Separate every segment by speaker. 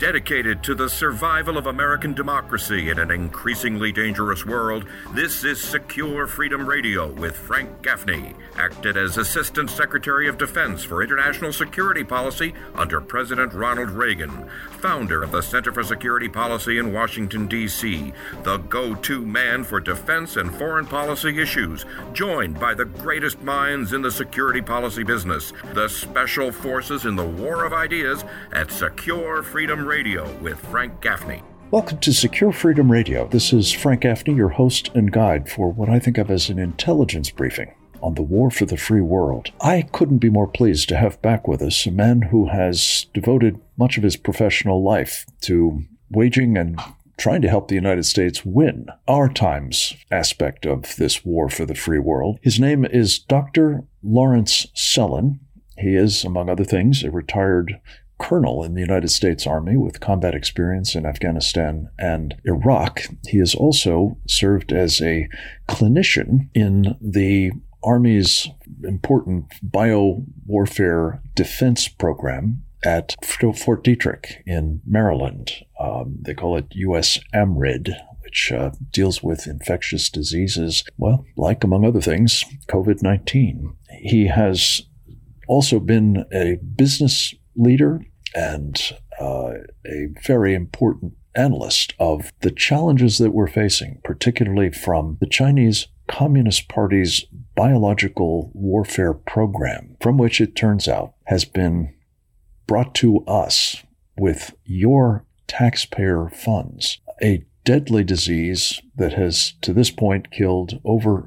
Speaker 1: Dedicated to the survival of American democracy in an increasingly dangerous world, this is Secure Freedom Radio with Frank Gaffney, acted as Assistant Secretary of Defense for International Security Policy under President Ronald Reagan, founder of the Center for Security Policy in Washington, D.C., the go-to man for defense and foreign policy issues, joined by the greatest minds in the security policy business, the special forces in the war of ideas at Secure Freedom Radio with Frank Gaffney.
Speaker 2: Welcome to Secure Freedom Radio. This is Frank Gaffney, your host and guide for what I think of as an intelligence briefing on the war for the free world. I couldn't be more pleased to have back with us a man who has devoted much of his professional life to waging and trying to help the United States win our time's aspect of this war for the free world. His name is Dr. Lawrence Sellin. He is, among other things, a retired colonel in the United States Army with combat experience in Afghanistan and Iraq. He has also served as a clinician in the Army's important biowarfare defense program at Fort Detrick in Maryland. They call it U.S. AMRID, which deals with infectious diseases, well, like, among other things, COVID-19. He has also been a business leader and a very important analyst of the challenges that we're facing, particularly from the Chinese Communist Party's biological warfare program, from which it turns out has been brought to us with your taxpayer funds, a deadly disease that has to this point killed over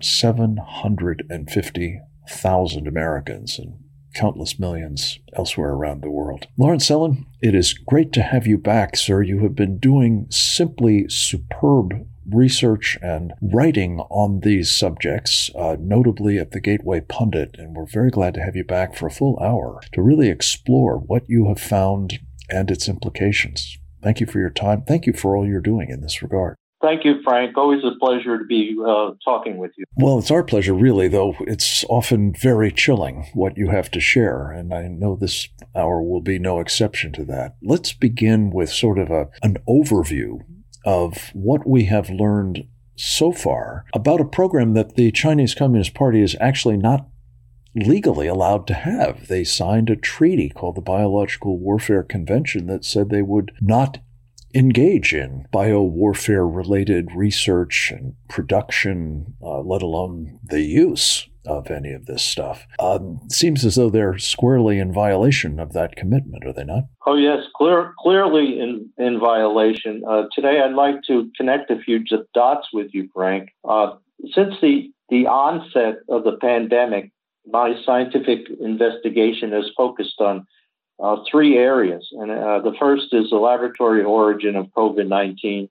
Speaker 2: 750,000 Americans and countless millions elsewhere around the world. Lawrence Sellin, it is great to have you back, sir. You have been doing simply superb research and writing on these subjects, notably at the Gateway Pundit, and we're very glad to have you back for a full hour to really explore what you have found and its implications. Thank you for your time. Thank you for all you're doing in this regard.
Speaker 3: Thank you, Frank. Always a pleasure to be talking with you.
Speaker 2: Well, it's our pleasure, really, though it's often very chilling what you have to share, and I know this hour will be no exception to that. Let's begin with sort of an overview of what we have learned so far about a program that the Chinese Communist Party is actually not legally allowed to have. They signed a treaty called the Biological Warfare Convention that said they would not engage in biowarfare-related research and production, let alone the use of any of this stuff. Seems as though they're squarely in violation of that commitment, are they not?
Speaker 3: Oh, yes, clearly in violation. Today, I'd like to connect a few dots with you, Frank. Since the onset of the pandemic, my scientific investigation has focused on three areas. And the first is the laboratory origin of COVID-19.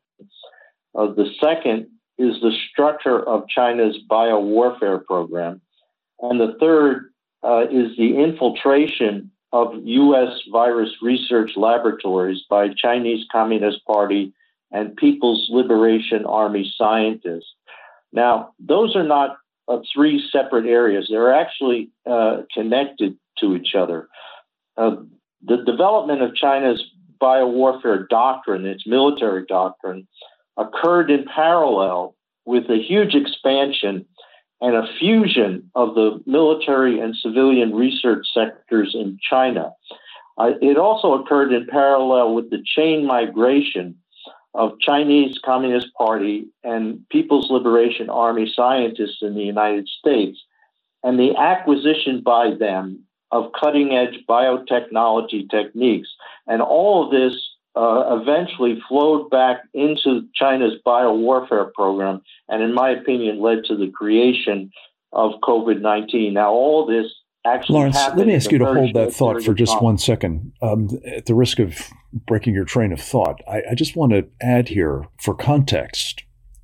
Speaker 3: The second is the structure of China's biowarfare program. And the third is the infiltration of U.S. virus research laboratories by Chinese Communist Party and People's Liberation Army scientists. Now, those are not three separate areas. They're actually connected to each other. The development of China's biowarfare doctrine, its military doctrine, occurred in parallel with a huge expansion and a fusion of the military and civilian research sectors in China. It also occurred in parallel with the chain migration of Chinese Communist Party and People's Liberation Army scientists in the United States, and the acquisition by them of cutting-edge biotechnology techniques. And all of this eventually flowed back into China's biowarfare program, and in my opinion, led to the creation of COVID-19. Now, all this actually
Speaker 2: Lawrence,
Speaker 3: happened.
Speaker 2: let me ask you to hold that thought for just 1 second. At the risk of breaking your train of thought, I just want to add here, for context,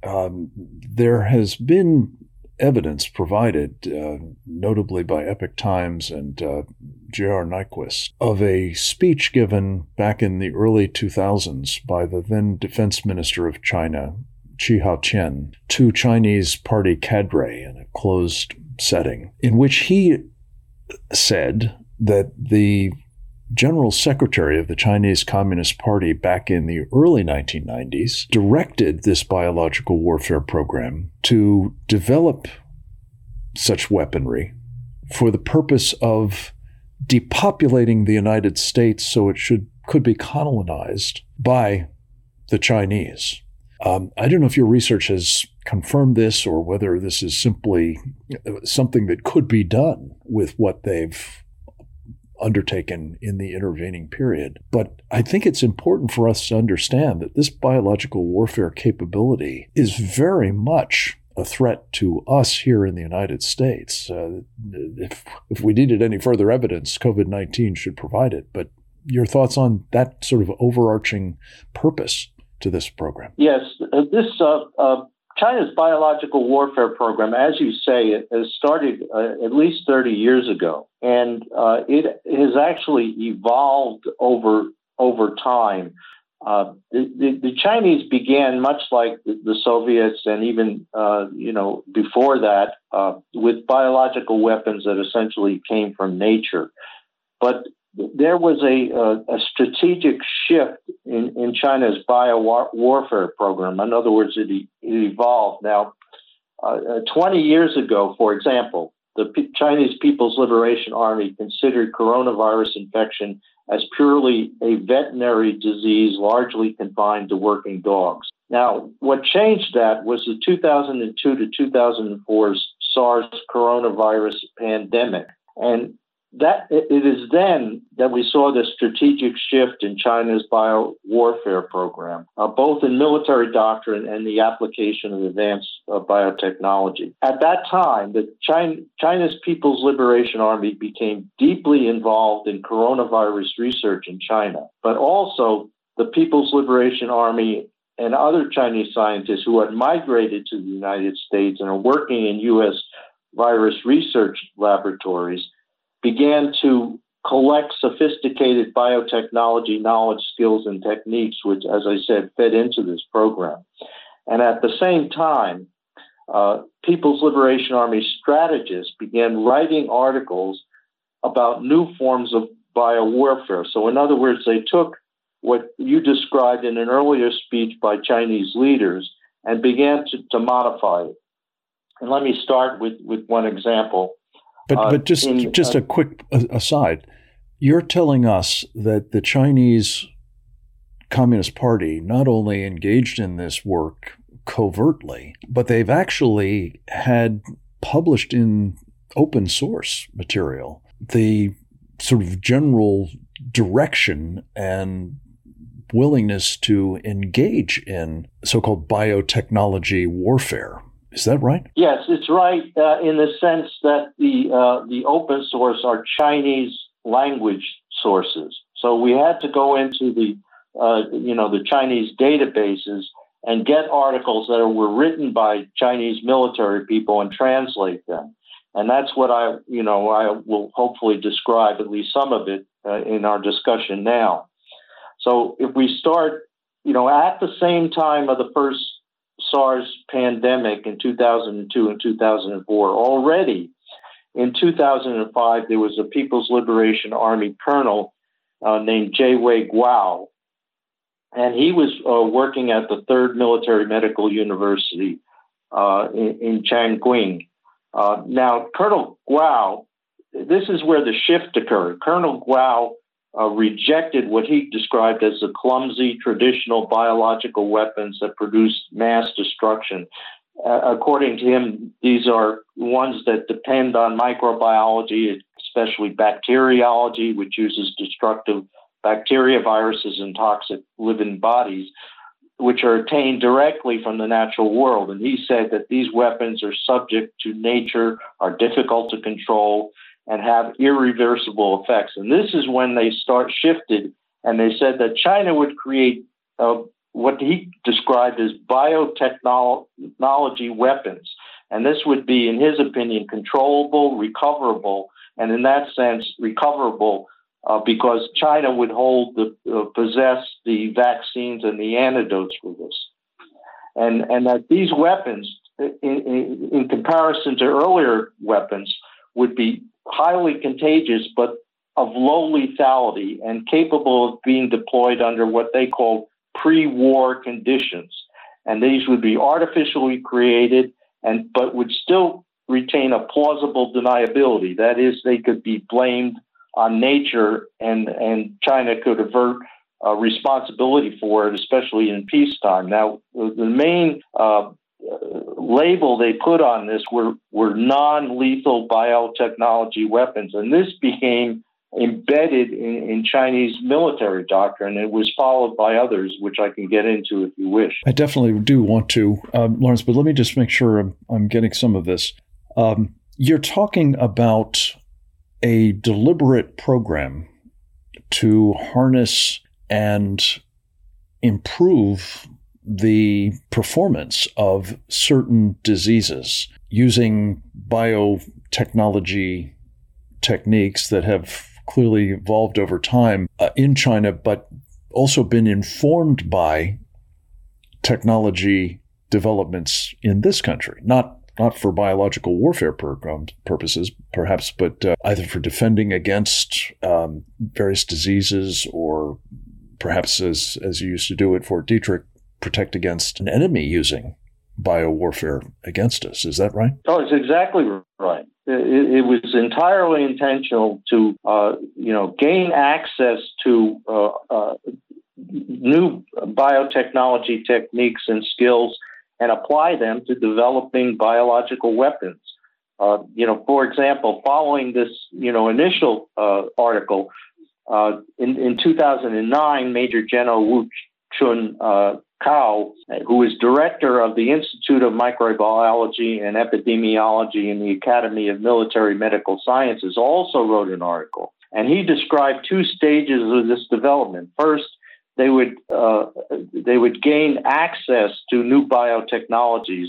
Speaker 2: there has been evidence provided, notably by Epoch Times and J.R. Nyquist, of a speech given back in the early 2000s by the then Defense Minister of China, Chi Haotian, to Chinese party cadre in a closed setting, in which he said that the general secretary of the Chinese Communist Party back in the early 1990s directed this biological warfare program to develop such weaponry for the purpose of depopulating the United States so it could be colonized by the Chinese. I don't know if your research has confirmed this or whether this is simply something that could be done with what they've undertaken in the intervening period. But I think it's important for us to understand that this biological warfare capability is very much a threat to us here in the United States. If we needed any further evidence, COVID-19 should provide it. But your thoughts on that sort of overarching purpose to this program?
Speaker 3: Yes, this China's biological warfare program, as you say, it has started at least 30 years ago, and it has actually evolved over time. The Chinese began much like the Soviets, and even before that, with biological weapons that essentially came from nature, but there was a strategic shift in China's warfare program. In other words, it evolved. Now, 20 years ago, for example, the Chinese People's Liberation Army considered coronavirus infection as purely a veterinary disease largely confined to working dogs. Now, what changed that was the 2002 to 2004 SARS coronavirus pandemic. And that it is then that we saw the strategic shift in China's biowarfare program, both in military doctrine and the application of advanced biotechnology. At that time, China's People's Liberation Army became deeply involved in coronavirus research in China, but also the People's Liberation Army and other Chinese scientists who had migrated to the United States and are working in U.S. virus research laboratories began to collect sophisticated biotechnology knowledge, skills, and techniques, which, as I said, fed into this program. And at the same time, People's Liberation Army strategists began writing articles about new forms of biowarfare. So in other words, they took what you described in an earlier speech by Chinese leaders and began to modify it. And let me start with one example.
Speaker 2: But just a quick aside, you're telling us that the Chinese Communist Party not only engaged in this work covertly, but they've actually had published in open source material the sort of general direction and willingness to engage in so-called biotechnology warfare. Is that right?
Speaker 3: Yes, it's right in the sense that the open source are Chinese language sources. So we had to go into the Chinese databases and get articles that were written by Chinese military people and translate them. And that's what I will hopefully describe, at least some of it, in our discussion now. So if we start, at the same time of the first SARS pandemic in 2002 and 2004. Already in 2005, there was a People's Liberation Army colonel named Jiewei Guo, and he was working at the 3rd Military Medical University in Changqing. Now, Colonel Guo, this is where the shift occurred. Colonel Guo rejected what he described as the clumsy traditional biological weapons that produce mass destruction. According to him, these are ones that depend on microbiology, especially bacteriology, which uses destructive bacteria, viruses, and toxic living bodies, which are attained directly from the natural world. And he said that these weapons are subject to nature, are difficult to control, and have irreversible effects. And this is when they shifted, and they said that China would create what he described as biotechnology weapons. And this would be, in his opinion, controllable, recoverable, and in that sense, recoverable because China would possess the vaccines and the antidotes for this. And that these weapons, in comparison to earlier weapons, would be highly contagious, but of low lethality and capable of being deployed under what they call pre-war conditions. And these would be artificially created, but would still retain a plausible deniability. That is, they could be blamed on nature, and China could avert responsibility for it, especially in peacetime. Now, the main label they put on this were non-lethal biotechnology weapons, and this became embedded in Chinese military doctrine. It was followed by others, which I can get into if you wish.
Speaker 2: I definitely do want to, Lawrence, but let me just make sure I'm getting some of this. You're talking about a deliberate program to harness and improve the performance of certain diseases using biotechnology techniques that have clearly evolved over time in China, but also been informed by technology developments in this country, not for biological warfare purposes, perhaps, but either for defending against various diseases, or perhaps, as you used to do at Fort Detrick, protect against an enemy using biowarfare against us. Is that right?
Speaker 3: Oh, it's exactly right. It was entirely intentional to, gain access to new biotechnology techniques and skills and apply them to developing biological weapons. For example, following this, initial article, in 2009, Major General Wu Chun Kao, who is director of the Institute of Microbiology and Epidemiology in the Academy of Military Medical Sciences, also wrote an article. And he described two stages of this development. First, they would gain access to new biotechnologies,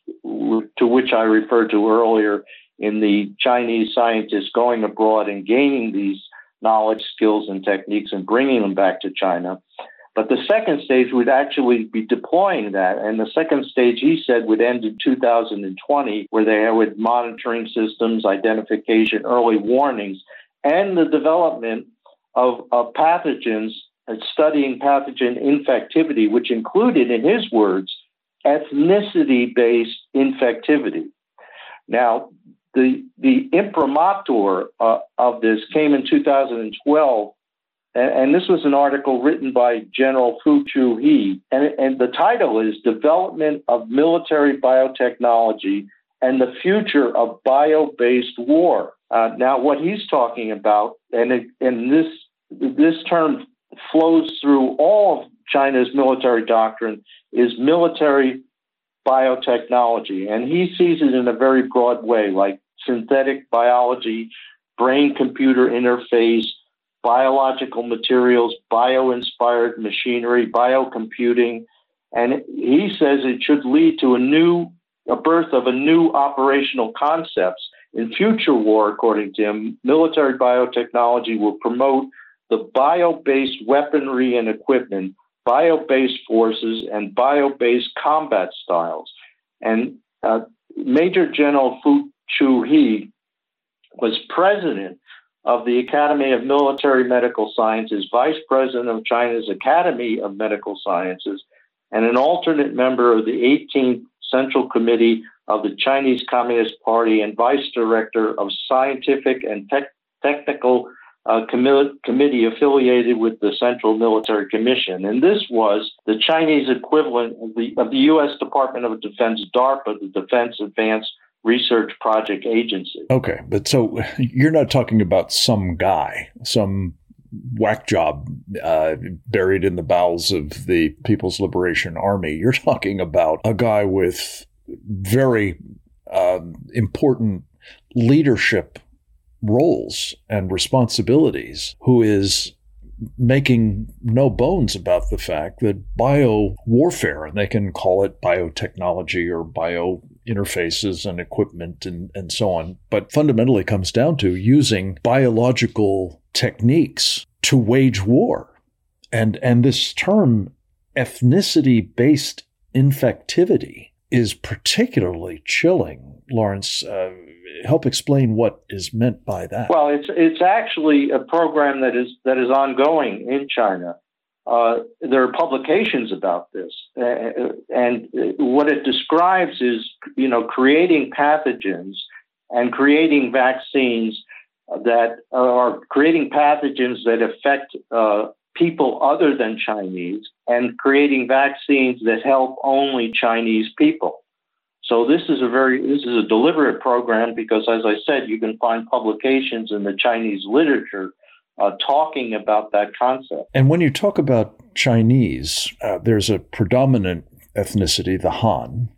Speaker 3: to which I referred to earlier in the Chinese scientists going abroad and gaining these knowledge, skills, and techniques and bringing them back to China. But the second stage would actually be deploying that. And the second stage, he said, would end in 2020, where they had monitoring systems, identification, early warnings, and the development of pathogens and studying pathogen infectivity, which included, in his words, ethnicity-based infectivity. Now, the imprimatur of this came in 2012, and this was an article written by General Fu Chu-hee, and the title is Development of Military Biotechnology and the Future of Bio-Based War. Now, what he's talking about, and this term flows through all of China's military doctrine, is military biotechnology. And he sees it in a very broad way, like synthetic biology, brain-computer interface, biological materials, bio-inspired machinery, biocomputing. And he says it should lead to a birth of a new operational concepts. In future war, according to him, military biotechnology will promote the bio-based weaponry and equipment, bio-based forces, and bio-based combat styles. And Major General Fu Chu-hee was president of the Academy of Military Medical Sciences, vice president of China's Academy of Medical Sciences, and an alternate member of the 18th Central Committee of the Chinese Communist Party and vice director of Scientific and Technical Committee affiliated with the Central Military Commission. And this was the Chinese equivalent of the U.S. Department of Defense, DARPA, the Defense Advanced Research Project Agency.
Speaker 2: Okay, but so you're not talking about some guy, some whack job buried in the bowels of the People's Liberation Army. You're talking about a guy with very important leadership roles and responsibilities, who is making no bones about the fact that bio-warfare, and they can call it biotechnology or bio interfaces and equipment and so on, but fundamentally comes down to using biological techniques to wage war. And this term ethnicity-based infectivity is particularly chilling, Lawrence. help explain what is meant by that.
Speaker 3: Well, it's actually a program that is ongoing in China. There are publications about this, and what it describes is, creating pathogens and creating vaccines that are creating pathogens that affect people other than Chinese, and creating vaccines that help only Chinese people. So this is a deliberate program because, as I said, you can find publications in the Chinese literature talking about that concept.
Speaker 2: And when you talk about Chinese, there's a predominant ethnicity, the Han,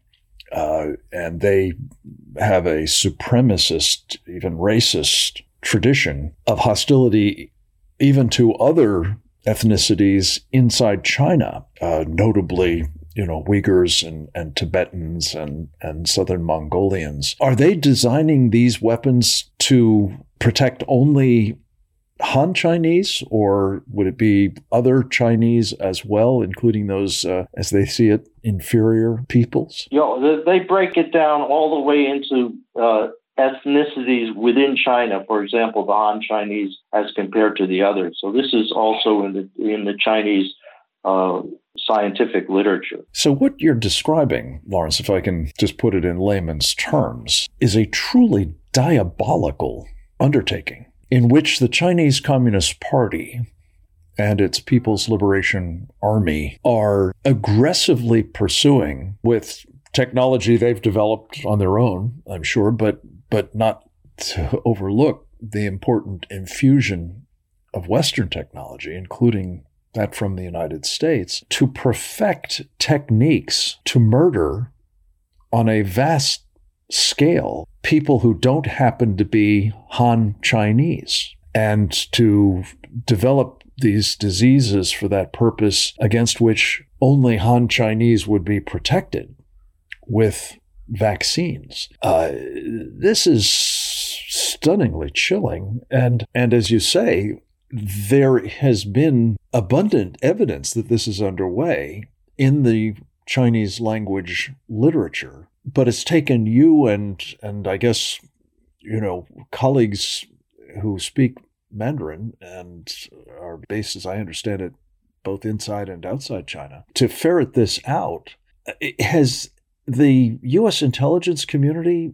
Speaker 2: and they have a supremacist, even racist tradition of hostility even to other ethnicities inside China, notably, Uyghurs and Tibetans and Southern Mongolians. Are they designing these weapons to protect only Han Chinese, or would it be other Chinese as well, including those, as they see it, inferior peoples?
Speaker 3: They break it down all the way into ethnicities within China. For example, the Han Chinese as compared to the others. So this is also in the Chinese scientific literature.
Speaker 2: So what you're describing, Lawrence, if I can just put it in layman's terms, is a truly diabolical undertaking in which the Chinese Communist Party and its People's Liberation Army are aggressively pursuing with technology they've developed on their own, I'm sure, but not to overlook the important infusion of Western technology, including that from the United States, to perfect techniques to murder on a vast scale people who don't happen to be Han Chinese, and to develop these diseases for that purpose against which only Han Chinese would be protected with vaccines. This is stunningly chilling. And as you say, there has been abundant evidence that this is underway in the Chinese language literature. But it's taken you and I guess, colleagues who speak Mandarin and are based, as I understand it, both inside and outside China, to ferret this out. Has the U.S. intelligence community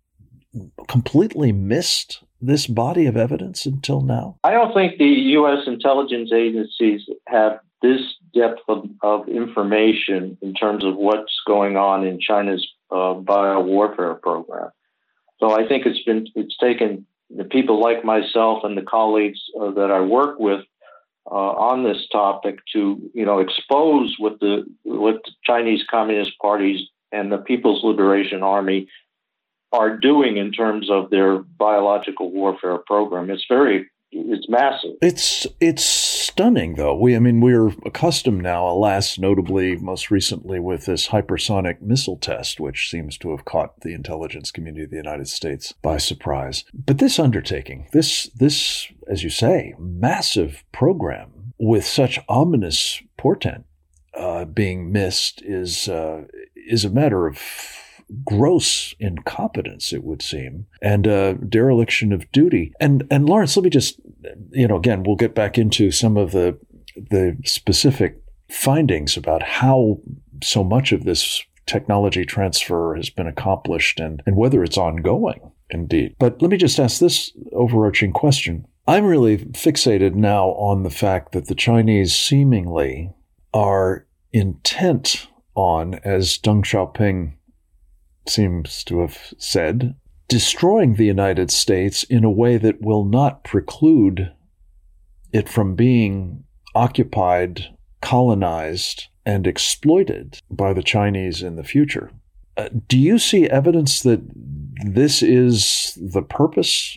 Speaker 2: completely missed this body of evidence until now?
Speaker 3: I don't think the U.S. intelligence agencies have this depth of information in terms of what's going on in China's biowarfare program. So I think it's taken the people like myself and the colleagues that I work with on this topic to expose what the Chinese Communist parties and the People's Liberation Army are doing in terms of their biological warfare program. It's massive.
Speaker 2: It's stunning, though. We're accustomed now, alas, notably most recently with this hypersonic missile test, which seems to have caught the intelligence community of the United States by surprise. But this undertaking, this, as you say, massive program with such ominous portent being missed is a matter of gross incompetence, it would seem, and dereliction of duty. And Lawrence, let me just, again, we'll get back into some of the specific findings about how so much of this technology transfer has been accomplished and whether it's ongoing, indeed. But let me just ask this overarching question. I'm really fixated now on the fact that the Chinese seemingly are intent on, as Deng Xiaoping seems to have said, destroying the United States in a way that will not preclude it from being occupied, colonized, and exploited by the Chinese in the future. Do you see evidence that this is the purpose,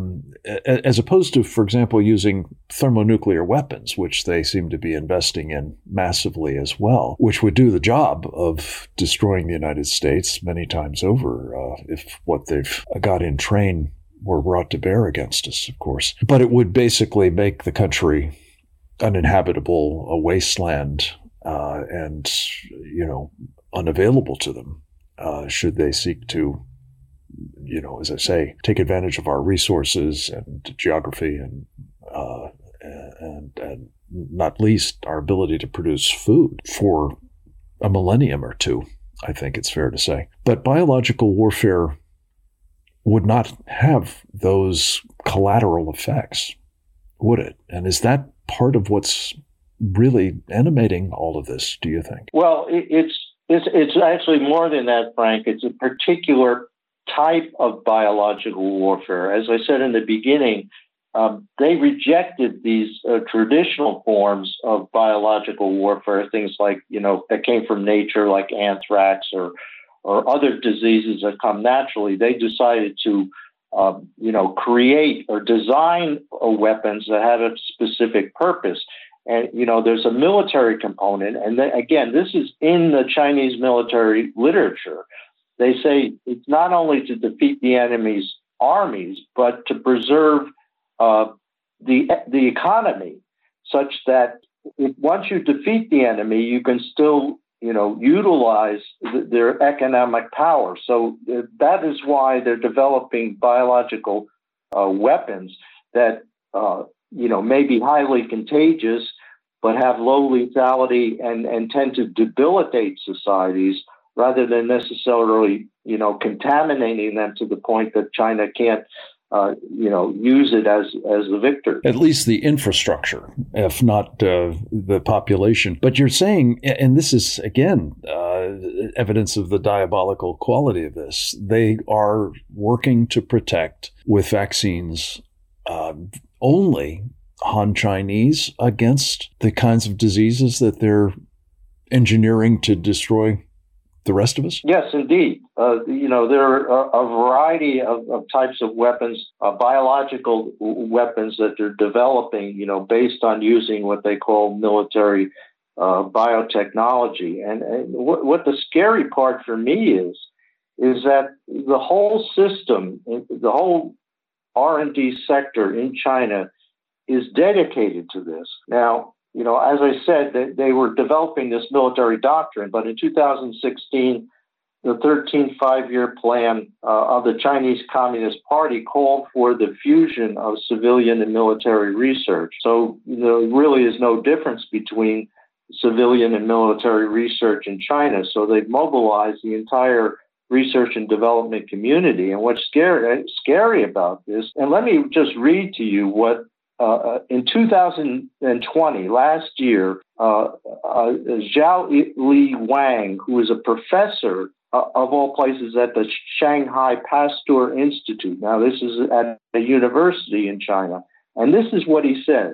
Speaker 2: as opposed to, for example, using thermonuclear weapons, which they seem to be investing in massively as well, which would do the job of destroying the United States many times over if what they've got in train were brought to bear against us, of course. But it would basically make the country uninhabitable, a wasteland, and, unavailable to them should they seek to as I say, take advantage of our resources and geography and not least our ability to produce food for a millennium or two, I think it's fair to say. But biological warfare would not have those collateral effects, would it? And is that part of what's really animating all of this, do you think?
Speaker 3: Well, it's actually more than that, Frank. It's a particular type of biological warfare. As I said in the beginning, they rejected these traditional forms of biological warfare, things like, that came from nature, like anthrax or other diseases that come naturally. They decided to, create or design weapons that had a specific purpose. And, there's a military component. And again, this is in the Chinese military literature. They say it's not only to defeat the enemy's armies, but to preserve the economy, such that once you defeat the enemy, you can still, utilize their economic power. So that is why they're developing biological weapons that, may be highly contagious, but have low lethality and tend to debilitate societies rather than necessarily, contaminating them to the point that China can't, use it as the victor.
Speaker 2: At least the infrastructure, if not the population. But you're saying, and this is, again, evidence of the diabolical quality of this, they are working to protect with vaccines only Han Chinese against the kinds of diseases that they're engineering to destroy the rest of us?
Speaker 3: Yes, indeed. There are a variety of types of weapons, biological weapons that they're developing, based on using what they call military biotechnology. And what the scary part for me is that the whole system, the whole R&D sector in China is dedicated to this. Now, as I said, they were developing this military doctrine, but in 2016, the 13th five-year plan of the Chinese Communist Party called for the fusion of civilian and military research. So there really is no difference between civilian and military research in China. So they've mobilized the entire research and development community. And what's scary about this, and let me just read to you what in 2020, last year, Zhao Li Wang, who is a professor of all places at the Shanghai Pasteur Institute. Now, this is at a university in China. And this is what he says,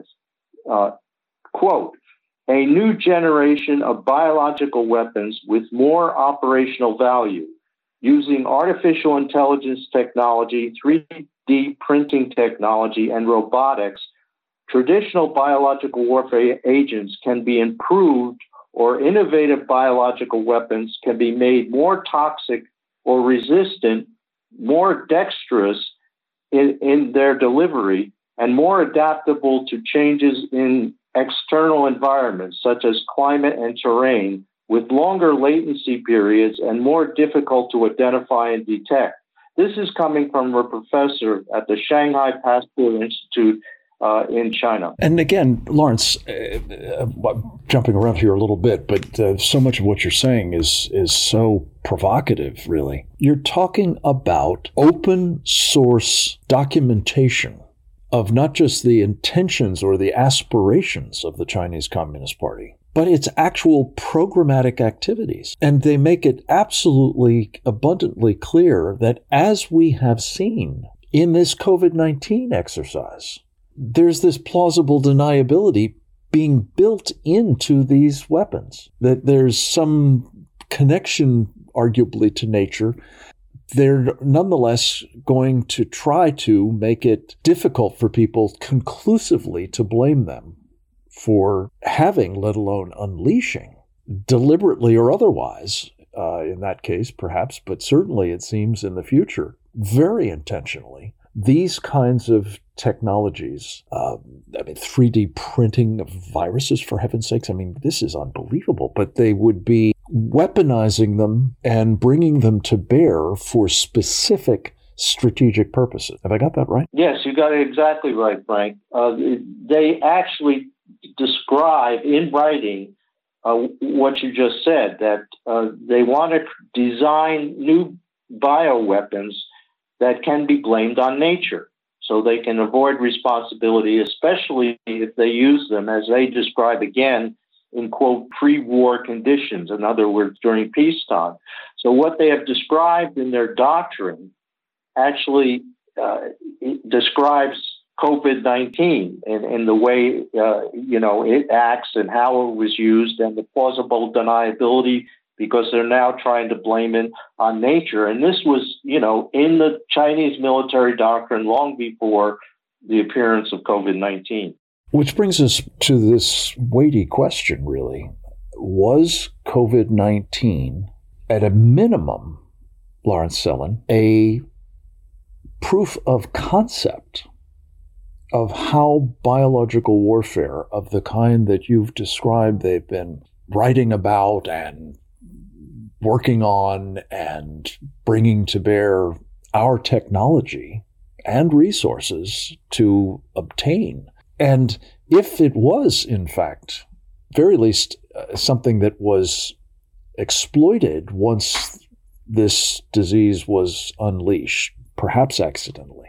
Speaker 3: quote, "A new generation of biological weapons with more operational value using artificial intelligence technology, 3D printing technology, and robotics. Traditional biological warfare agents can be improved, or innovative biological weapons can be made more toxic or resistant, more dexterous in their delivery, and more adaptable to changes in external environments, such as climate and terrain, with longer latency periods and more difficult to identify and detect." This is coming from a professor at the Shanghai Pasteur Institute in China.
Speaker 2: And again, Lawrence, jumping around here a little bit, but so much of what you're saying is so provocative, really. You're talking about open source documentation of not just the intentions or the aspirations of the Chinese Communist Party, but its actual programmatic activities. And they make it absolutely abundantly clear that, as we have seen in this COVID-19 exercise, there's this plausible deniability being built into these weapons, that there's some connection, arguably, to nature. They're nonetheless going to try to make it difficult for people conclusively to blame them for having, let alone unleashing, deliberately or otherwise, in that case perhaps, but certainly it seems in the future, very intentionally, these kinds of technologies, 3D printing of viruses, for heaven's sakes, this is unbelievable, but they would be weaponizing them and bringing them to bear for specific strategic purposes. Have I got that right?
Speaker 3: Yes, you got it exactly right, Frank. They actually describe in writing what you just said, that they want to design new bioweapons that can be blamed on nature, so they can avoid responsibility, especially if they use them, as they describe again, in, quote, pre-war conditions, in other words, during peacetime. So what they have described in their doctrine actually describes COVID-19 and the way, it acts and how it was used and the plausible deniability, because they're now trying to blame it on nature. And this was, in the Chinese military doctrine long before the appearance of COVID-19.
Speaker 2: Which brings us to this weighty question, really. Was COVID-19, at a minimum, Lawrence Sellin, a proof of concept of how biological warfare of the kind that you've described they've been writing about and working on and bringing to bear our technology and resources to obtain? And if it was, in fact, very least something that was exploited once this disease was unleashed, perhaps accidentally,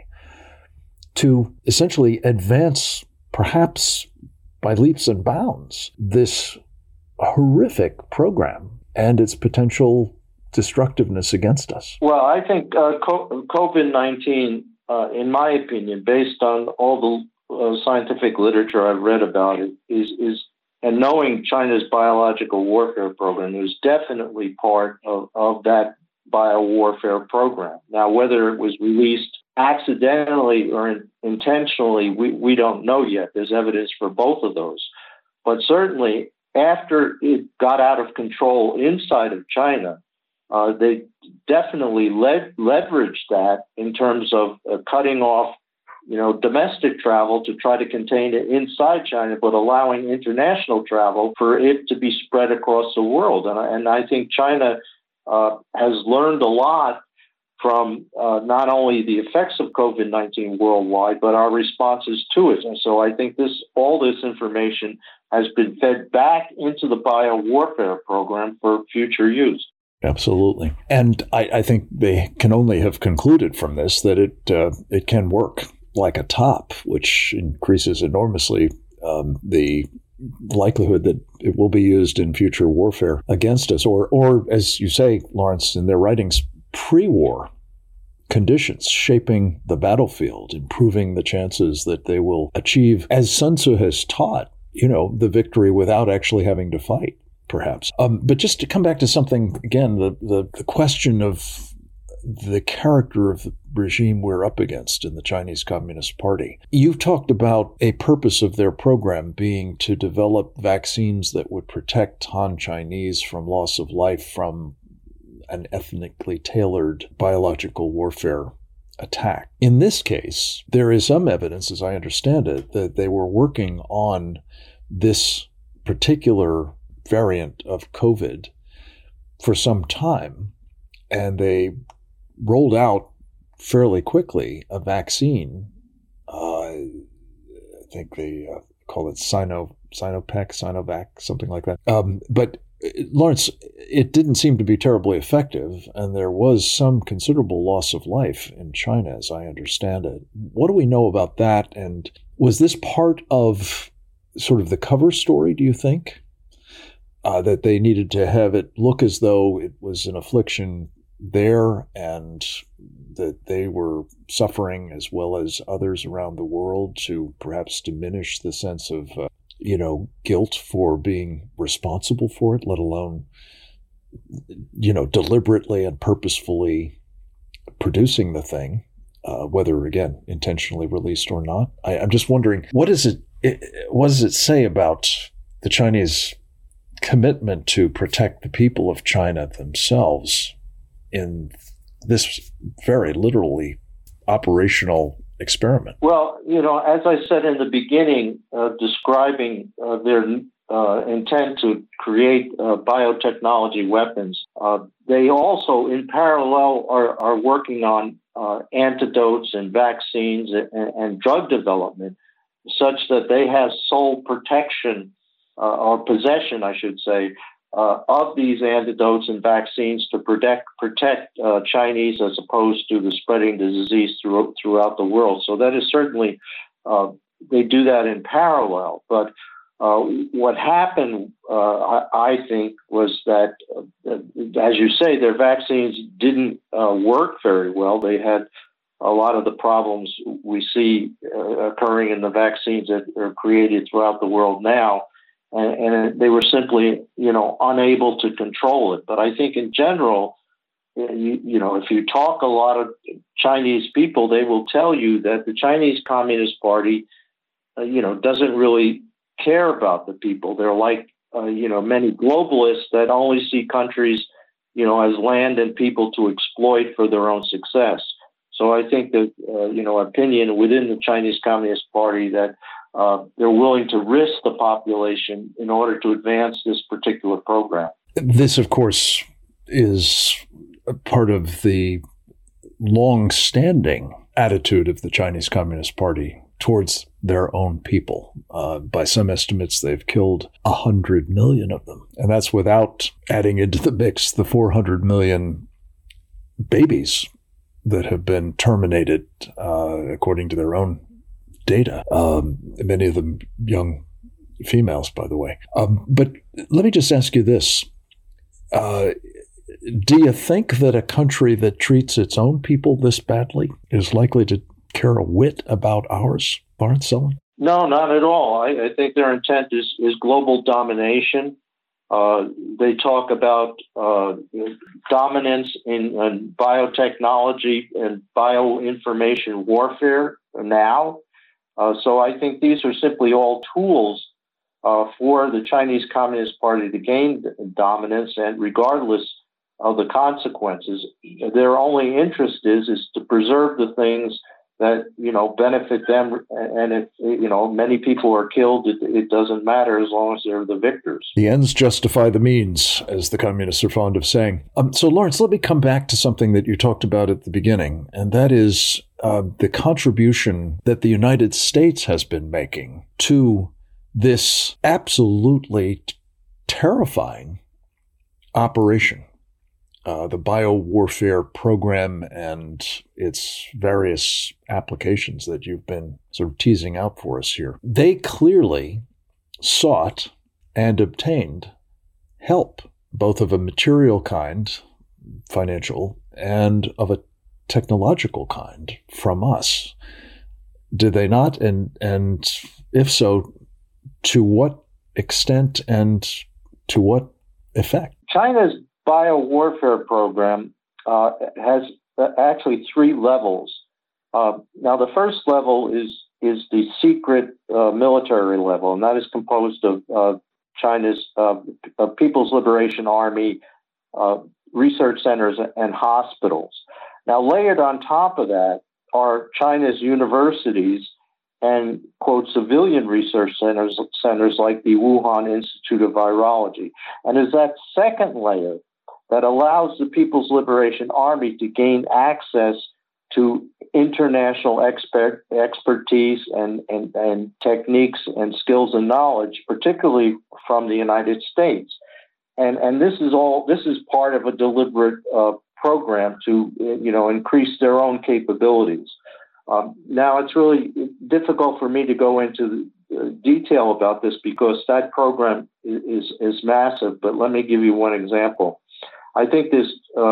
Speaker 2: to essentially advance, perhaps by leaps and bounds, this horrific program and its potential destructiveness against us?
Speaker 3: Well, I think COVID-19, in my opinion, based on all the scientific literature I've read about it, is and knowing China's biological warfare program, is definitely part of that biowarfare program. Now, whether it was released accidentally or intentionally, we don't know yet. There's evidence for both of those. But certainly, after it got out of control inside of China, they definitely leveraged that in terms of cutting off, domestic travel to try to contain it inside China, but allowing international travel for it to be spread across the world. And I think China has learned a lot from not only the effects of COVID-19 worldwide, but our responses to it. And so I think all this information has been fed back into the biowarfare program for future use.
Speaker 2: Absolutely. And I think they can only have concluded from this that it can work like a top, which increases enormously the likelihood that it will be used in future warfare against us, or as you say, Lawrence, in their writings, pre-war conditions shaping the battlefield, improving the chances that they will achieve, as Sun Tzu has taught, the victory without actually having to fight, perhaps. But just to come back to something, again, the question of the character of the regime we're up against in the Chinese Communist Party. You've talked about a purpose of their program being to develop vaccines that would protect Han Chinese from loss of life from an ethnically tailored biological warfare attack. In this case, there is some evidence, as I understand it, that they were working on this particular variant of COVID for some time, and they rolled out fairly quickly a vaccine. I think they call it Sinovac, something like that. But Lawrence, it didn't seem to be terribly effective, and there was some considerable loss of life in China, as I understand it. What do we know about that? And was this part of sort of the cover story, do you think? That they needed to have it look as though it was an affliction there and that they were suffering as well as others around the world to perhaps diminish the sense of, guilt for being responsible for it, let alone, deliberately and purposefully producing the thing, whether, again, intentionally released or not. I'm just wondering, what does it say about the Chinese commitment to protect the people of China themselves in this very literally operational experiment? Well,
Speaker 3: as I said in the beginning, describing their intent to create biotechnology weapons, they also, in parallel, are working on antidotes and vaccines and drug development, such that they have sole protection or possession, I should say, of these antidotes and vaccines to protect Chinese as opposed to the spreading the disease throughout the world. So that is certainly, they do that in parallel. But what happened, I think, was that, as you say, their vaccines didn't work very well. They had a lot of the problems we see occurring in the vaccines that are created throughout the world now. And they were simply, unable to control it. But I think in general, if you talk a lot of Chinese people, they will tell you that the Chinese Communist Party, doesn't really care about the people. They're like, many globalists that only see countries, as land and people to exploit for their own success. So I think that, opinion within the Chinese Communist Party that they're willing to risk the population in order to advance this particular program.
Speaker 2: This, of course, is a part of the long-standing attitude of the Chinese Communist Party towards their own people. By some estimates, they've killed 100 million of them. And that's without adding into the mix the 400 million babies that have been terminated, according to their own data, many of them young females, by the way. But let me just ask you this. Do you think that a country that treats its own people this badly is likely to care a whit about ours, Lawrence Sellin?
Speaker 3: No, not at all. I think their intent is global domination. They talk about dominance in biotechnology and bioinformation warfare now. So I think these are simply all tools for the Chinese Communist Party to gain dominance, and regardless of the consequences, their only interest is to preserve the things that benefit them. And if many people are killed, it doesn't matter as long as they're the victors.
Speaker 2: The ends justify the means, as the communists are fond of saying. So, Lawrence, let me come back to something that you talked about at the beginning, and that is the contribution that the United States has been making to this absolutely terrifying operation, the biowarfare program and its various applications that you've been sort of teasing out for us here. They clearly sought and obtained help, both of a material kind, financial, and of a technological kind from us. Did they not? And if so, to what extent and to what effect?
Speaker 3: China's biowarfare program has actually three levels. Now, the first level is the secret military level, and that is composed of China's People's Liberation Army research centers and hospitals. Now, layered on top of that are China's universities and, quote, civilian research centers like the Wuhan Institute of Virology. And it's that second layer that allows the People's Liberation Army to gain access to international expertise and techniques and skills and knowledge, particularly from the United States. And this is part of a deliberate program to increase their own capabilities. Now, it's really difficult for me to go into detail about this because that program is massive. But let me give you one example. I think there's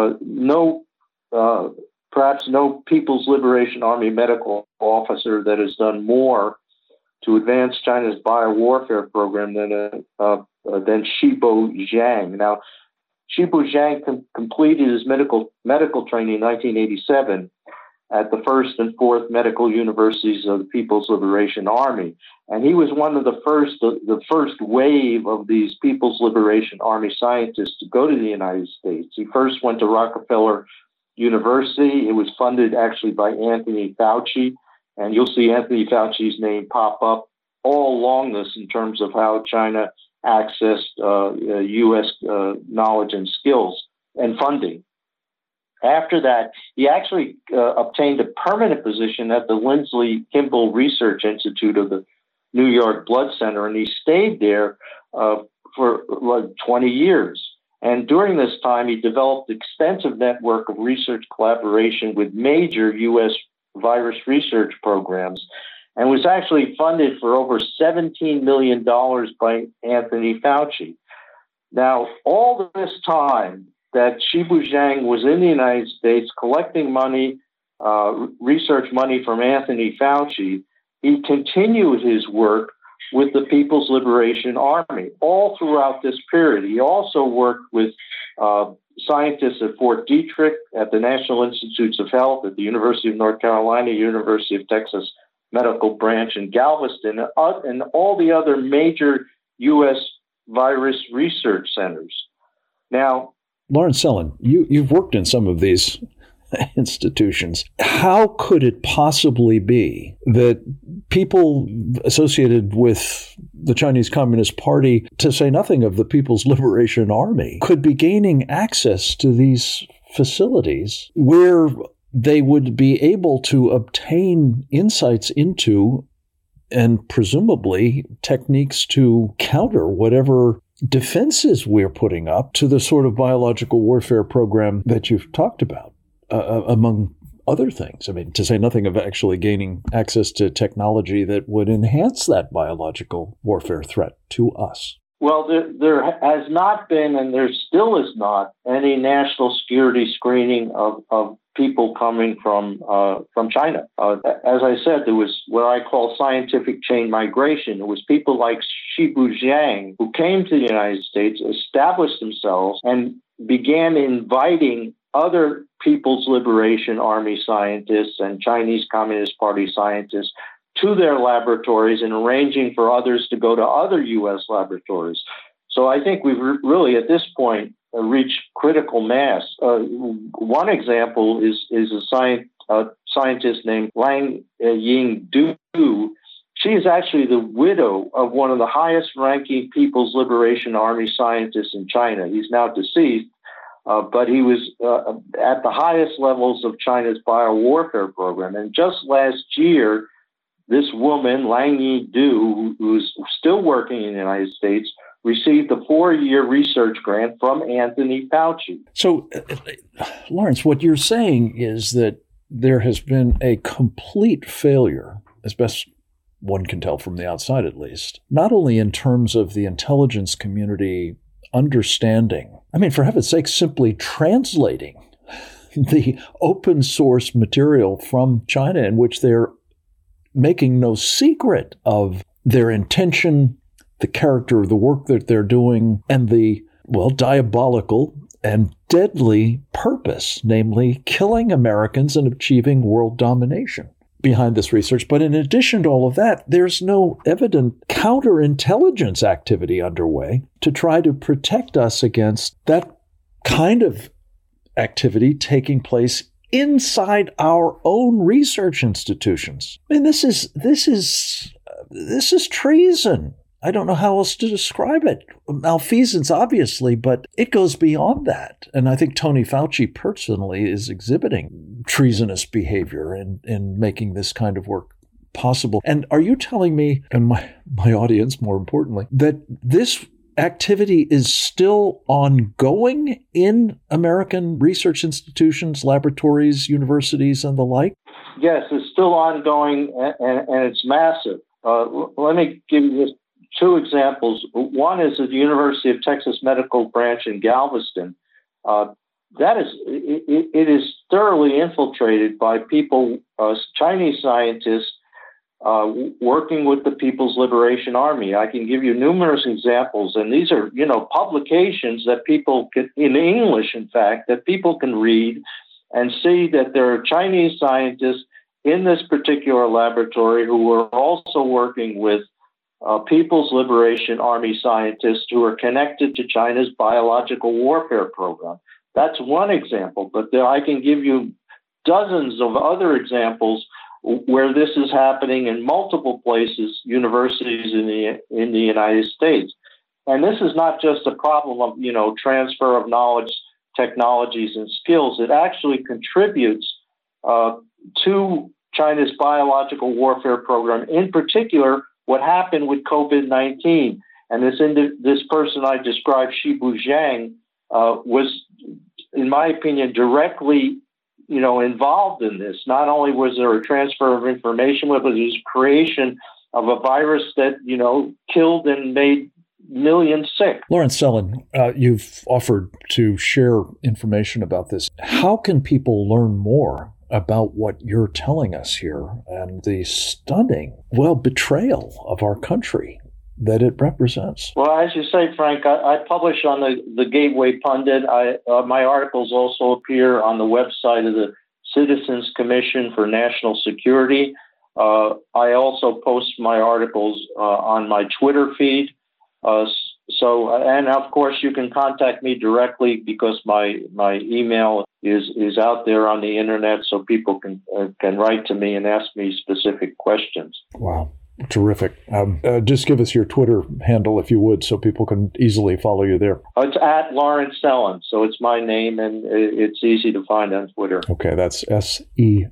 Speaker 3: perhaps no People's Liberation Army medical officer that has done more to advance China's biowarfare program than Shibo Zhang. Now, Shibo Zhang completed his medical training in 1987 at the first and fourth medical universities of the People's Liberation Army. And he was one of the first wave of these People's Liberation Army scientists to go to the United States. He first went to Rockefeller University. It was funded actually by Anthony Fauci. And you'll see Anthony Fauci's name pop up all along this in terms of how China accessed U.S. knowledge and skills and funding. after that, he actually obtained a permanent position at the Lindsay Kimball Research Institute of the New York Blood Center, and he stayed there for 20 years. And during this time, he developed an extensive network of research collaboration with major U.S. virus research programs, and was actually funded for over $17 million by Anthony Fauci. Now, all this time that Shibu Zhang was in the United States collecting money, research money from Anthony Fauci, he continued his work with the People's Liberation Army all throughout this period. He also worked with scientists at Fort Detrick, at the National Institutes of Health, at the University of North Carolina, University of Texas Medical Branch in Galveston, and all the other major U.S. virus research centers. Now,
Speaker 2: Lawrence Sellin, you've worked in some of these institutions. How could it possibly be that people associated with the Chinese Communist Party, to say nothing of the People's Liberation Army, could be gaining access to these facilities where they would be able to obtain insights into and presumably techniques to counter whatever defenses we're putting up to the sort of biological warfare program that you've talked about, among other things? I mean, to say nothing of actually gaining access to technology that would enhance that biological warfare threat to us.
Speaker 3: Well, there has not been, and there still is not, any national security screening of people coming from China. As I said, there was what I call scientific chain migration. It was people like Shibu Zhang who came to the United States, established themselves, and began inviting other People's Liberation Army scientists and Chinese Communist Party scientists to their laboratories and arranging for others to go to other U.S. laboratories. So I think we've really, at this point, reached critical mass. One example is a scientist named Lang Ying Du. She is actually the widow of one of the highest-ranking People's Liberation Army scientists in China. He's now deceased, but he was at the highest levels of China's biowarfare program. And just last year, this woman, Lang Yi-Du, who's still working in the United States, received a 4-year research grant from Anthony Fauci.
Speaker 2: So, Lawrence, what you're saying is that there has been a complete failure, as best one can tell from the outside at least, not only in terms of the intelligence community understanding, I mean, for heaven's sake, simply translating the open source material from China, in which they're making no secret of their intention, the character of the work that they're doing, and the, well, diabolical and deadly purpose, namely killing Americans and achieving world domination behind this research. But in addition to all of that, there's no evident counterintelligence activity underway to try to protect us against that kind of activity taking place inside our own research institutions. I mean, this is treason. I don't know how else to describe it. Malfeasance, obviously, but it goes beyond that. And I think Tony Fauci personally is exhibiting treasonous behavior in making this kind of work possible. And are you telling me, and my audience more importantly, that this activity is still ongoing in American research institutions, laboratories, universities, and the like?
Speaker 3: Yes, it's still ongoing, and it's massive. Let me give you just 2 examples. One is at the University of Texas Medical Branch in Galveston. It is thoroughly infiltrated by people, Chinese scientists, working with the People's Liberation Army. I can give you numerous examples, and these are, publications that people can, in English, in fact, that people can read and see that there are Chinese scientists in this particular laboratory who are also working with People's Liberation Army scientists who are connected to China's biological warfare program. That's one example, but I can give you dozens of other examples where this is happening in multiple places, universities in the United States. And this is not just a problem of, transfer of knowledge technologies and skills, it actually contributes to China's biological warfare program. In particular, what happened with COVID-19. And this person I described, Shibu Zhang, was, in my opinion, directly involved in this. Not only was there a transfer of information, but there was creation of a virus that, killed and made millions sick.
Speaker 2: Lawrence Sellin, you've offered to share information about this. How can people learn more about what you're telling us here and the stunning, betrayal of our country that it represents?
Speaker 3: Well, as you say, Frank, I publish on the Gateway Pundit. My articles also appear on the website of the Citizens Commission for National Security. I also post my articles on my Twitter feed. And of course, you can contact me directly because my email is out there on the internet, so people can write to me and ask me specific questions.
Speaker 2: Wow. Terrific. Just give us your Twitter handle, if you would, so people can easily follow you there.
Speaker 3: It's at Lawrence Sellin, so it's my name, and it's easy to find on Twitter.
Speaker 2: Okay, that's SELLIN.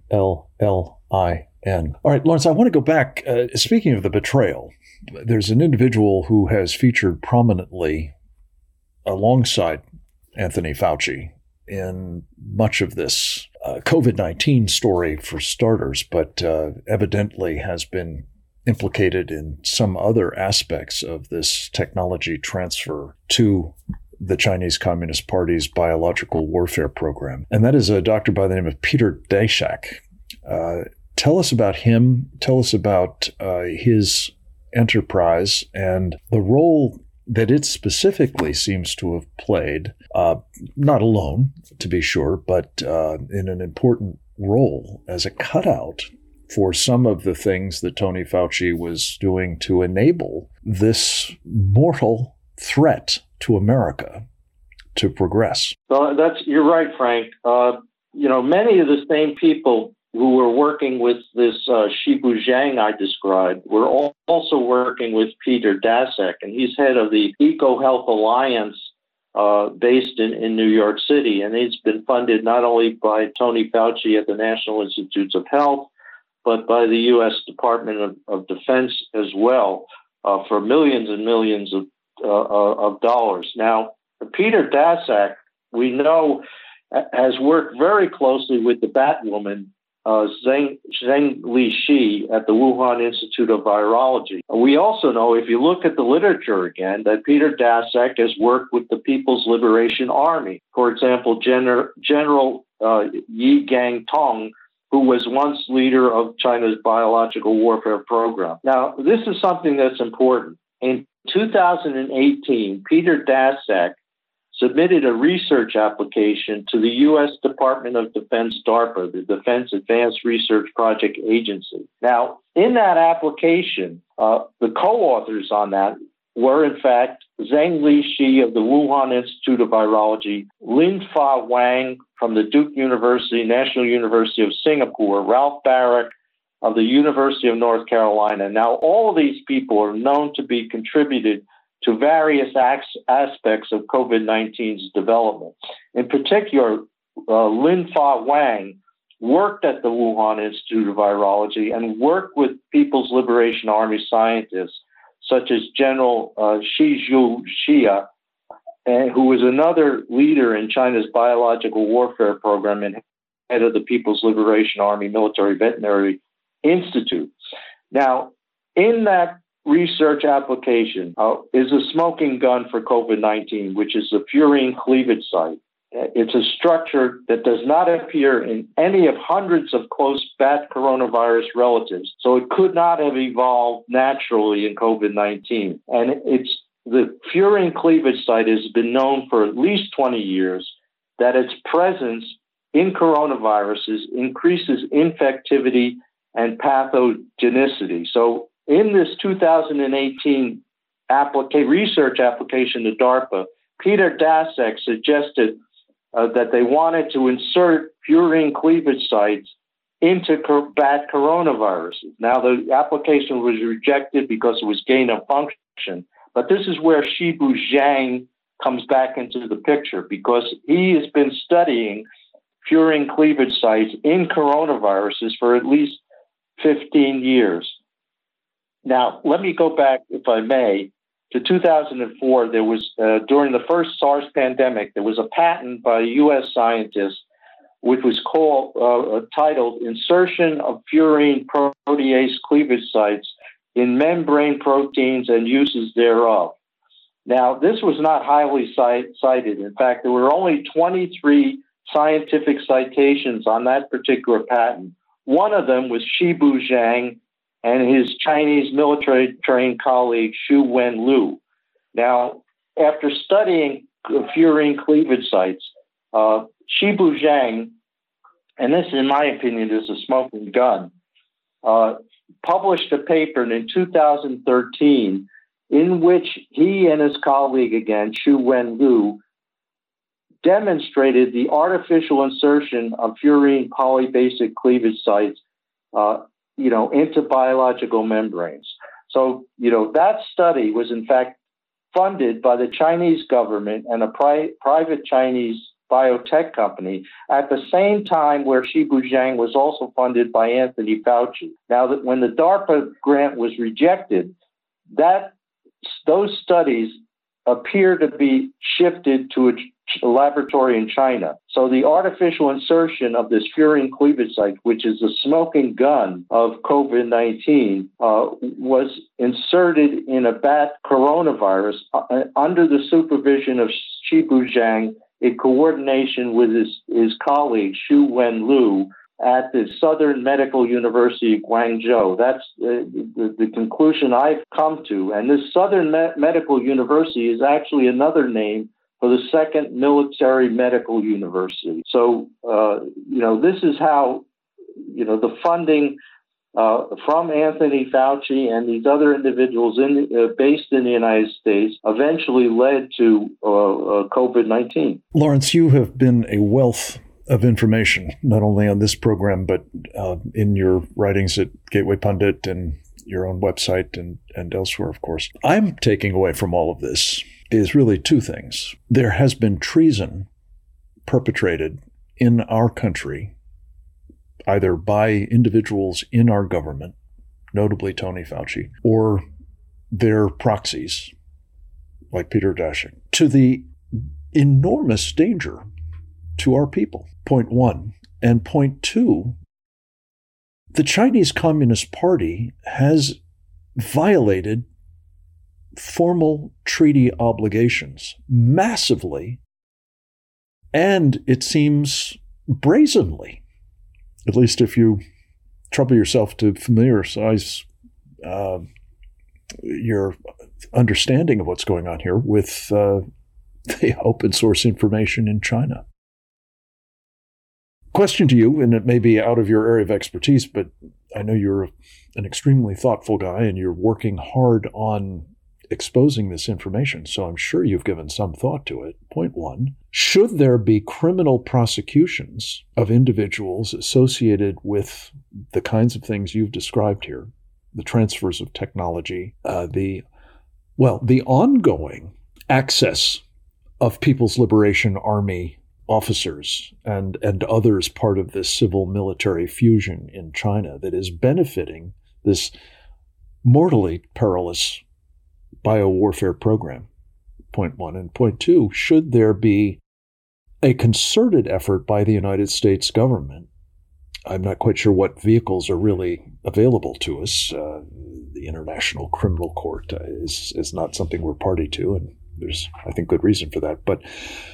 Speaker 2: All right, Lawrence, I want to go back. Speaking of the betrayal, there's an individual who has featured prominently alongside Anthony Fauci in much of this COVID-19 story, for starters, but evidently has been implicated in some other aspects of this technology transfer to the Chinese Communist Party's biological warfare program. And that is a doctor by the name of Peter Daszak. Tell us about him. Tell us about his enterprise and the role that it specifically seems to have played, not alone, to be sure, but in an important role as a cutout for some of the things that Tony Fauci was doing to enable this mortal threat to America to progress.
Speaker 3: Well, you're right, Frank. Many of the same people who were working with this Shibu Zhang I described were also working with Peter Daszak, and he's head of the EcoHealth Alliance based in New York City. And it's been funded not only by Tony Fauci at the National Institutes of Health, but by the U.S. Department of Defense as well, for millions and millions of dollars. Now, Peter Daszak, we know, has worked very closely with the Batwoman, Zhengli Shi, at the Wuhan Institute of Virology. We also know, if you look at the literature again, that Peter Daszak has worked with the People's Liberation Army. For example, General Yi Gangtong, who was once leader of China's biological warfare program. Now, this is something that's important. In 2018, Peter Daszak submitted a research application to the U.S. Department of Defense, DARPA, the Defense Advanced Research Project Agency. Now, in that application, the co-authors on that were, in fact, Zhengli Shi of the Wuhan Institute of Virology, Linfa Wang from the Duke University, National University of Singapore, Ralph Barrick of the University of North Carolina. Now, all of these people are known to be contributed to various aspects of COVID-19's development. In particular, Linfa Wang worked at the Wuhan Institute of Virology and worked with People's Liberation Army scientists, such as General Shizhu Xia, who was another leader in China's biological warfare program and head of the People's Liberation Army Military Veterinary Institute. Now, in that research application is a smoking gun for COVID-19, which is the furin cleavage site. It's a structure that does not appear in any of hundreds of close bat coronavirus relatives, so it could not have evolved naturally in COVID-19. And the furin cleavage site has been known for at least 20 years that its presence in coronaviruses increases infectivity and pathogenicity. So in this 2018 research application to DARPA, Peter Daszak suggested that they wanted to insert furin cleavage sites into bat coronaviruses. Now, the application was rejected because it was gain of function, but this is where Shibu Zhang comes back into the picture, because he has been studying furin cleavage sites in coronaviruses for at least 15 years. Now, let me go back, if I may, to 2004. There was, during the first SARS pandemic, there was a patent by a U.S. scientist which was titled Insertion of Furin Protease Cleavage Sites in Membrane Proteins and Uses Thereof. Now, this was not highly cited. In fact, there were only 23 scientific citations on that particular patent. One of them was Shibu Zhang and his Chinese military-trained colleague Xu-Wen Liu. Now, after studying furin cleavage sites, Shibu Zhang, and this, in my opinion, is a smoking gun, published a paper in 2013 in which he and his colleague, again, Xu-Wen Liu, demonstrated the artificial insertion of furin polybasic cleavage sites, into biological membranes. So, that study was in fact funded by the Chinese government and a private Chinese biotech company at the same time where Shibu Zhang was also funded by Anthony Fauci. Now, that when the DARPA grant was rejected, those studies appear to be shifted to a laboratory in China. So the artificial insertion of this furin cleavage site, which is the smoking gun of COVID-19, was inserted in a bat coronavirus under the supervision of Shibu Zhang in coordination with his colleague, Xu-Wen Liu, at the Southern Medical University of Guangzhou. That's the conclusion I've come to. And this Southern Medical University is actually another name for the second military medical university. So, this is how, the funding from Anthony Fauci and these other individuals based in the United States eventually led to COVID-19.
Speaker 2: Lawrence, you have been a wealth of information, not only on this program, but in your writings at Gateway Pundit and your own website and elsewhere, of course. I'm taking away from all of this is really two things. There has been treason perpetrated in our country, either by individuals in our government, notably Tony Fauci, or their proxies, like Peter Daszak, to the enormous danger to our people, point one. And point two, the Chinese Communist Party has violated formal treaty obligations massively, and it seems brazenly, at least if you trouble yourself to familiarize your understanding of what's going on here with the open source information in China. Question to you, and it may be out of your area of expertise, but I know you're an extremely thoughtful guy and you're working hard on exposing this information, so I'm sure you've given some thought to it. Point one, should there be criminal prosecutions of individuals associated with the kinds of things you've described here, the transfers of technology, the ongoing access of People's Liberation Army officers and others part of this civil-military fusion in China that is benefiting this mortally perilous biowarfare program, point one. And point two, should there be a concerted effort by the United States government? I'm not quite sure what vehicles are really available to us. The International Criminal Court is not something we're party to, and there's, I think, good reason for that. But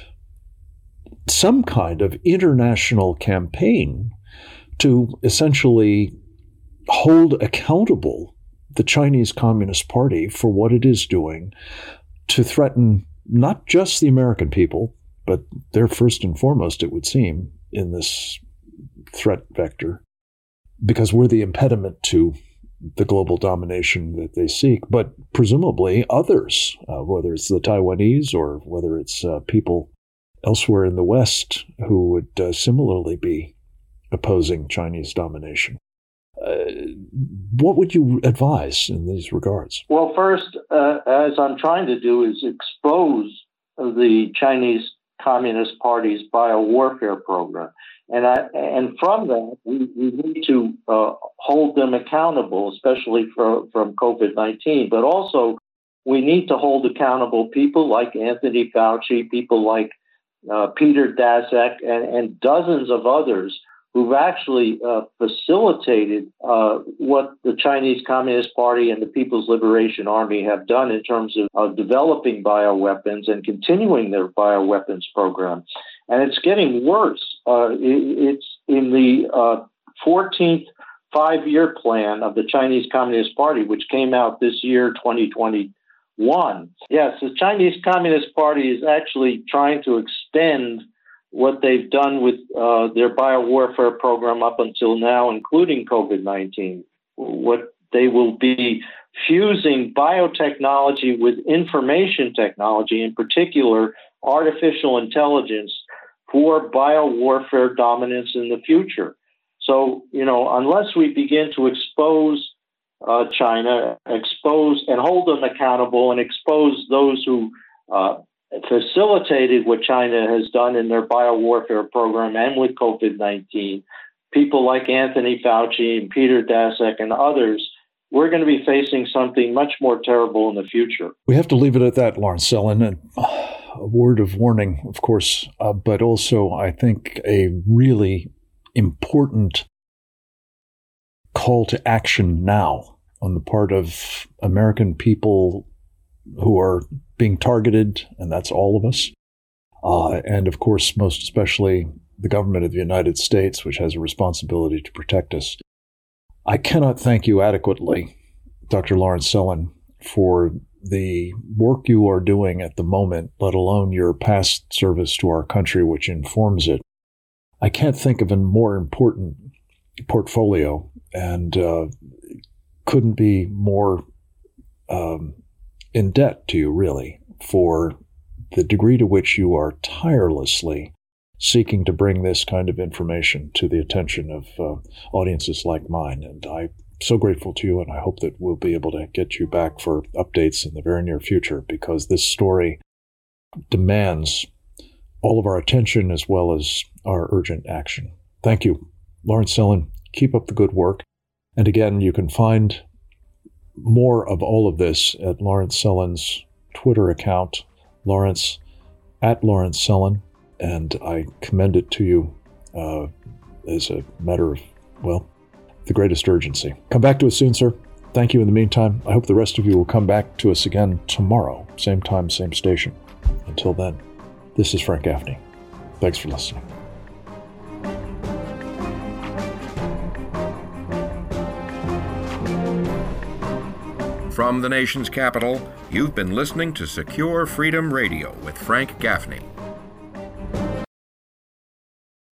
Speaker 2: some kind of international campaign to essentially hold accountable the Chinese Communist Party for what it is doing to threaten not just the American people, but they're first and foremost, it would seem, in this threat vector, because we're the impediment to the global domination that they seek, but presumably others, whether it's the Taiwanese or whether it's people elsewhere in the West who would similarly be opposing Chinese domination. What would you advise in these regards?
Speaker 3: Well, first, as I'm trying to do, is expose the Chinese Communist Party's biowarfare program. And from that, we need to hold them accountable, especially from COVID-19. But also, we need to hold accountable people like Anthony Fauci, people like Peter Daszak, and dozens of others who've actually facilitated what the Chinese Communist Party and the People's Liberation Army have done in terms of developing bioweapons and continuing their bioweapons program. And it's getting worse. It's in the 14th five-year plan of the Chinese Communist Party, which came out this year, 2021. Yes, the Chinese Communist Party is actually trying to extend what they've done with their biowarfare program up until now, including COVID-19. What they will be fusing biotechnology with information technology, in particular artificial intelligence, for biowarfare dominance in the future. So, unless we begin to expose China, expose and hold them accountable, and expose those who facilitated what China has done in their biowarfare program and with COVID-19, people like Anthony Fauci and Peter Daszak and others, we're going to be facing something much more terrible in the future.
Speaker 2: We have to leave it at that, Lawrence Sellin. And a word of warning, of course, but also I think a really important call to action now on the part of American people who are being targeted, and that's all of us. And of course, most especially the government of the United States, which has a responsibility to protect us. I cannot thank you adequately, Dr. Lawrence Sellin, for the work you are doing at the moment, let alone your past service to our country, which informs it. I can't think of a more important portfolio, and couldn't be more in debt to you, really, for the degree to which you are tirelessly seeking to bring this kind of information to the attention of audiences like mine. And I'm so grateful to you, and I hope that we'll be able to get you back for updates in the very near future, because this story demands all of our attention as well as our urgent action. Thank you, Lawrence Sellin. Keep up the good work. And again, you can find more of all of this at Lawrence Sellin's Twitter account, Lawrence Sellin, and I commend it to you as a matter of, the greatest urgency. Come back to us soon, sir. Thank you in the meantime. I hope the rest of you will come back to us again tomorrow, same time, same station. Until then, this is Frank Gaffney. Thanks for listening.
Speaker 1: From the nation's capital, you've been listening to Secure Freedom Radio with Frank Gaffney.